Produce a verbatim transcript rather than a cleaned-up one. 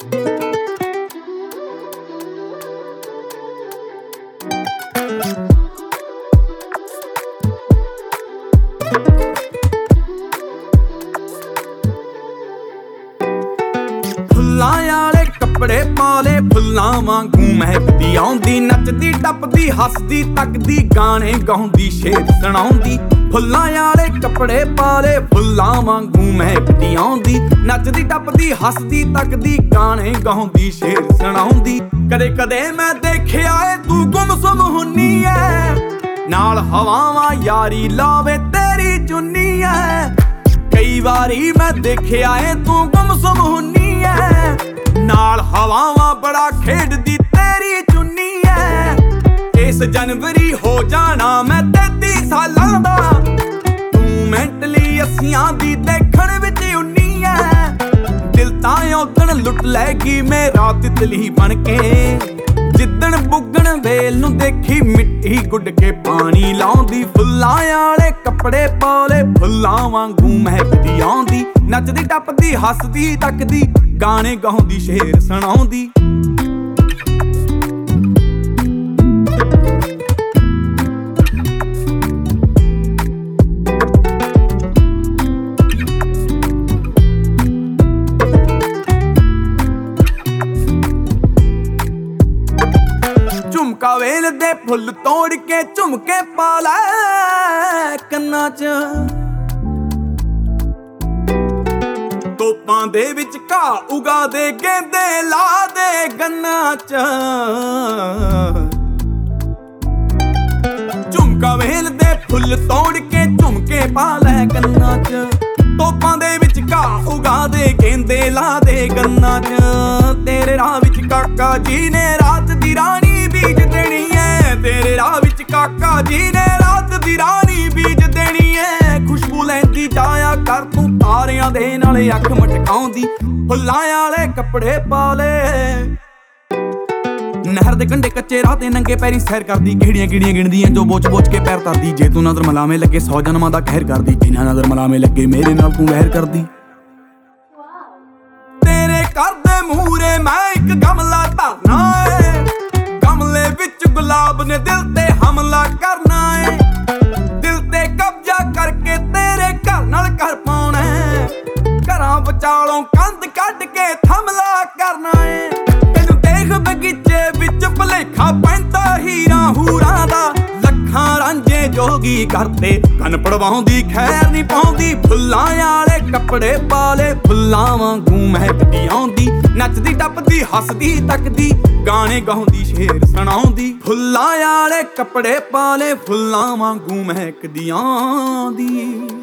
ਫੁੱਲਾਂ ਆਲੇ ਕੱਪੜੇ ਪਾਲੇ ਫੁੱਲਾਂ ਵਾਂਗੂ ਮਹਿਕਦੀ ਆਉਂਦੀ, ਨੱਚਦੀ ਟੱਪਦੀ ਹੱਸਦੀ ਤੱਕਦੀ ਗਾਣੇ ਗਾਉਂਦੀ ਸ਼ੇਰ ਸੁਣਾਉਂਦੀ। ਫੁੱਲਾਂ ਆਲੇ ਕੱਪੜੇ ਪਾਲੇ ਫੁੱਲਾਂ ਵਾਂਗੂ ਮਹਿਕਦੀ ਆਉਂਦੀ, ਨੱਚਦੀ ਟੱਪਦੀ ਹੱਸਦੀ ਤੱਕਦੀ ਗਾਣੇ ਗਾਉਂਦੀ ਸ਼ੇਰ ਸੁਣਾਉਂਦੀ। ਕਦੇ ਕਦੇ ਮੈਂ ਦੇਖਿਆ ਏ ਤੂੰ ਗੁੰਮਸੁੰਮ ਹੁੰਨੀ ਐ, ਨਾਲ ਹਵਾਵਾਂ ਯਾਰੀ ਲਾਵੇ ਤੇਰੀ ਚੁੰਨੀ ਐ। ਕਈ ਵਾਰੀ ਮੈਂ ਦੇਖਿਆ ਏ ਤੂੰ ਗੁੰਮਸੁੰਮ ਹੁੰਨੀ ਐ, ਨਾਲ ਹਵਾਵਾਂ ਬੜਾ ਖੇਡਦੀ ਤੇਰੀ ਚੁੰਨੀ ਐ। ਇਸ ਜਨਵਰੀ ਹੋ ਜਾਣਾ ਮੈਂ ਤੇਤੀ ਸਾਲਾਂ ਦਾ, ਤੂੰ ਮੈਂਟਲੀ ਅੱਸੀਆਂ ਦੀ ਦੇਖਣ ਵਿੱਚ ਉੰਨੀ ਐ। ਦਿਲ ਤਾਂ ਉਦਣ ਲੁੱਟ ਲੈਗੀ ਮੇਰਾ ਤਿਤਲੀ ਬਣ ਕੇ, ਜਿੱਦਣ ਬੁੱਗਣ ਵੇਲ ਨੂੰ ਦੇਖੀ ਮਿੱਟੀ ਗੁੱਡ ਕੇ ਪਾਣੀ ਲਾਉਂਦੀ। ਫੁੱਲਾਂ ਆਲੇ ਕੱਪੜੇ ਪਾਲੇ ਫੁੱਲਾਂ ਵਾਂਗੂ ਮਹਿਕਦੀ ਆਉਂਦੀ, ਨੱਚਦੀ ਟੱਪਦੀ ਹੱਸਦੀ ਤੱਕਦੀ ਗਾਣੇ ਗਾਉਂਦੀ ਸ਼ੇਰ ਸੁਣਾਉਂਦੀ। ਝੁਮਕਾ ਵੇਲ ਦੇ ਫੁੱਲ ਤੋੜ ਕੇ ਝੁਮਕੇ ਪਾ ਲੈ ਕੰਨਾਂ 'ਚ, ਤੋਪਾਂ ਦੇ ਵਿੱਚ ਘਾਹ ਉਗਾ ਦੇ ਗੇਂਦੇ ਲਾ ਦੇ ਗੰਨਾਂ 'ਚ। ਝੁਮਕਾ ਵੇਲ ਦੇ ਫੁੱਲ ਤੋੜ ਕੇ ਝੁਮਕੇ ਪਾ ਲੈ ਕੰਨਾਂ 'ਚ, ਤੋਪਾਂ ਦੇ ਵਿੱਚ ਘਾਹ ਉਗਾ ਦੇ ਗੇਂਦੇ ਲਾ ਦੇ ਗੰਨਾਂ 'ਚ। ਤੇਰੇ ਰਾਹ ਵਿੱਚ ਕਾਕਾ ਜੀ ਨੇ ਰਾਤ ਦੀ ਰਾਣੀ ਬੀਜ ਦੇਣੀ ਐ, ਤੇਰੇ ਰਾਹ ਵਿੱਚ ਕਾਕਾ ਜੀ ਨੇ ਰਾਤ ਦੀ ਰਾਣੀ ਬੀਜ ਦੇਣੀ ਐ। ਖੁਸ਼ਬੂ ਲੈਂਦੀ ਜਾਇਆ ਕਰ ਤੂੰ ਤਾਰਿਆਂ ਦੇ ਨਾਲੇ ਅੱਖ ਮਟਕਾਉਂਦੀ। ਫੁੱਲਾਂ ਆਲੇ ਕੱਪੜੇ ਪਾਲੇ ਨਹਿਰ ਦੇ ਕੰਢੇ ਕੱਚੇ ਰਾਹ ਤੇ ਨੰਗੇ ਪੈਰੀਂ ਸੈਰ ਕਰਦੀ, ਕਿਹੜੀਆਂ ਕਿਹੜੀਆਂ ਗਿਣਦੀਆਂ ਜੋ ਬੋਚ ਬੋਚ ਕੇ ਪੈਰ ਧਰਦੀ। ਜੇ ਤੂੰ ਨਜ਼ਰ ਮਲਾਵੇਂ ਲੱਗੇ ਸੌ ਜਨਮਾਂ ਦਾ ਕਹਿਰ ਕਰਦੀ, ਜਿੰਨਾ ਨਜ਼ਰ ਮਲਾਵੇਂ ਲੱਗੇ ਮੇਰੇ ਨਾਲ ਤੂੰ ਵਹਿਰ ਕਰਦੀ। ਤੇਰੇ ਘਰ ਦੇ ਮੂਹਰੇ ਮੈਂ ਇੱਕ ਗਮਲਾ ਧਰਨਾ ਏ, ਗਮਲੇ ਵਿੱਚ ਗੁਲਾਬ ਨੇ ਦਿਲ ਤੇ ਹਮਲਾ ਕਰਨਾ ਏ। ਦਿਲ ਤੇ ਕਬਜ਼ਾ ਕਰਕੇ ਤੇਰੇ ਘਰ ਨਾਲ ਘਰ ਪਾਉਣਾ ਏ, ਘਰਾਂ ਵਿਚਾਲੋਂ ਕੰਧ ਕੱਢ ਕੇ ਥਮਲਾ ਕਰਨਾ ਏ। ਤੈਨੂੰ ਦੇਖ ਬਗੀਚੇ ਵਿੱਚ ਭੁਲੇਖਾ ਪੈਂਦਾ ਹੀਰਾਂ ਹੂਰਾਂ ਦਾ, ਲੱਖਾਂ ਰਾਂਝੇ ਜੋਗੀ ਕਰਦੇ ਕੰਨ ਪੜਵਾਉਂਦੀ ਖੈਰ ਨਹੀਂ ਪਾਉਂਦੀ। ਫੁੱਲਾਂ ਆਲੇ ਕੱਪੜੇ ਪਾਲੇ ਫੁੱਲਾਂ ਵਾਂਗੂ ਮਹਿਕਦੀ ਆਉਂਦੀ, ਨੱਚਦੀ ਟੱਪਦੀ ਹੱਸਦੀ ਤੱਕਦੀ ਗਾਣੇ ਗਾਉਂਦੀ ਸ਼ੇਰ ਸੁਣਾਉਂਦੀ। ਫੁੱਲਾਂ ਆਲੇ ਕੱਪੜੇ ਪਾਲੇ ਫੁੱਲਾਂ ਵਾਂਗੂ ਮਹਿਕਦੀ ਆਉਂਦੀ।